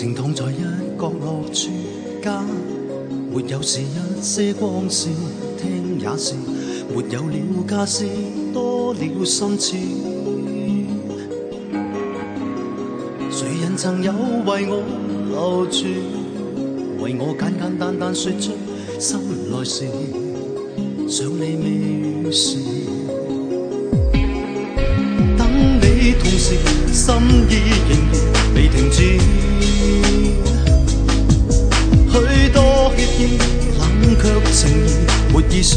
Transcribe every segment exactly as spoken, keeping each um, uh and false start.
情躺在一角落住家，没有是一些光线，听也是没有了家私，多了心刺。谁人曾有为我留住，为我简简单单说出心内事，想你未时，等你同时，心意仍然未停止。许多血意冷却情意没意思。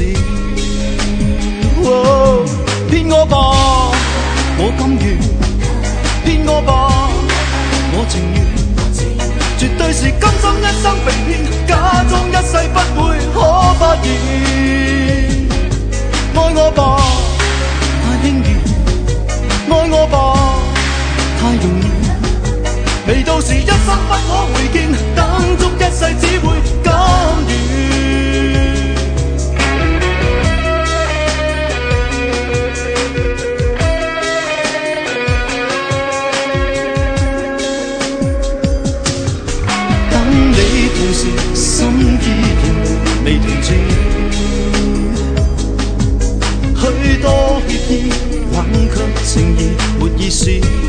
哦，骗我吧，我甘愿；骗我吧，我情愿。绝对是甘心一生被骗，假裝一世不會可發現。愛我吧，太輕易；愛我吧，太容易。未到時一生不可會見，等足一世只會甘願。同時心意仍未停止，許多血意冷卻情意沒意思。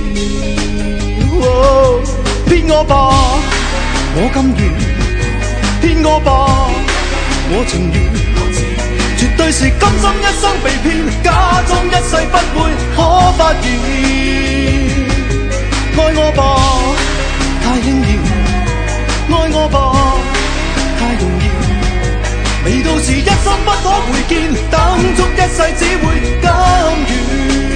哦，騙我吧，我甘願；騙我吧，我情願。絕對是甘心一生被騙，假裝一世不會可發現。愛我吧，太輕易。愛我吧，太容易，未到時一生不可會見，等足一世只會甘願。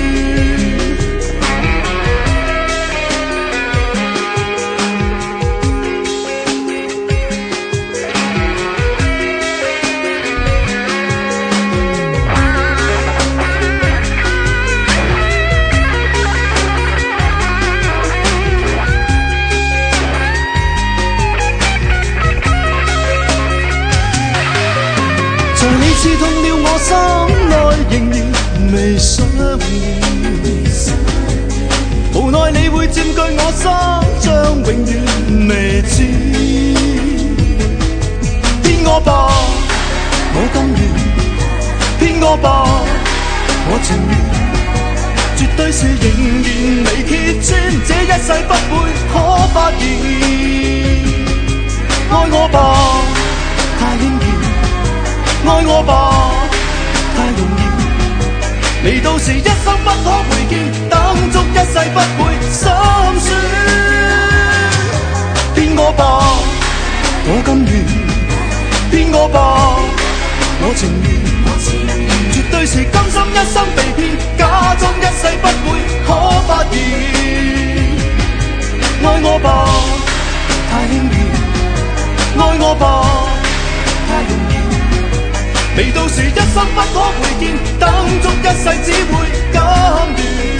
刺痛了我心內，仍然未想念。無奈你會佔據我心，將永遠未知。騙我吧，我甘願；騙我吧，我情願。絕對是仍然未揭穿，這一世不會可發現。愛我吧，太輕易。愛我吧，太容易，未到時一生不可會見，等足一世不會心酸。騙我吧，我甘願；騙我吧，我情願。絕對是甘心一生被騙，假裝一世不會可發現。愛我吧，太輕易；愛我吧，太容易。未到時一生不可會見，等足一世只會甘願。